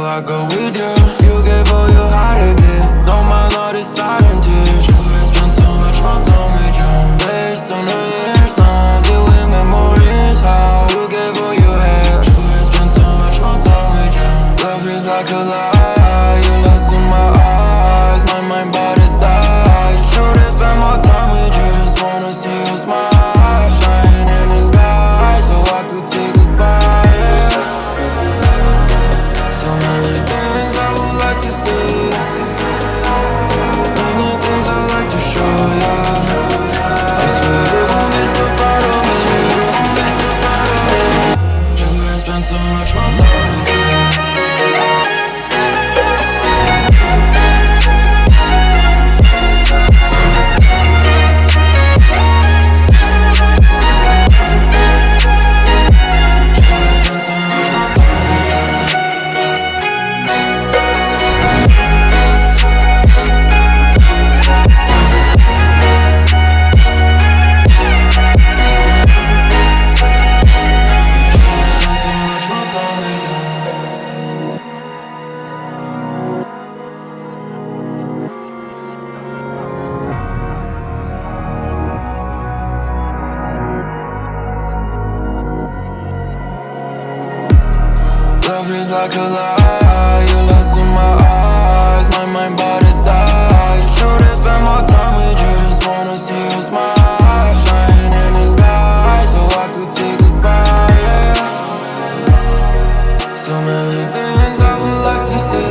I go with you. You gave all your heart to give. Don't mind all this silent tears. You have spent so much more time with you. Based on the years now, deal with memories. How you gave all you had. You have spent so much more time with you. Love is like a lie. You're lost in my eyes. My mind about to die. Should have spent more time with you. Just wanna see you smile. Shine in the sky so I could say goodbye, yeah. So many things I would like to say. Many things I like to show ya. I swear you're gon' be so proud of me. You have spent so much more time with you. Love is like a lie, you're lost in my eyes. My mind about to die. Should've spent more time with you. Just wanna see you smile. Shine in the sky so I could say goodbye, yeah. So many things I would like to say.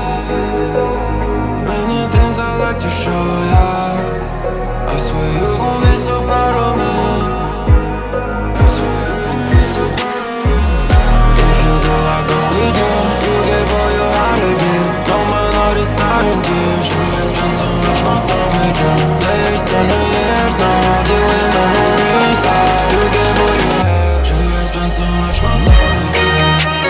Many things I like to show ya. I swear you're gon' be so proud of me. I swear you're gon' be so proud of me. If you go, I go with you. You gave all your heart to give. Don't mind all this silent tears. You have spent so much more time with you. Based on the years now, deal with memories. How you gave all you had. You have spent so much more time with you.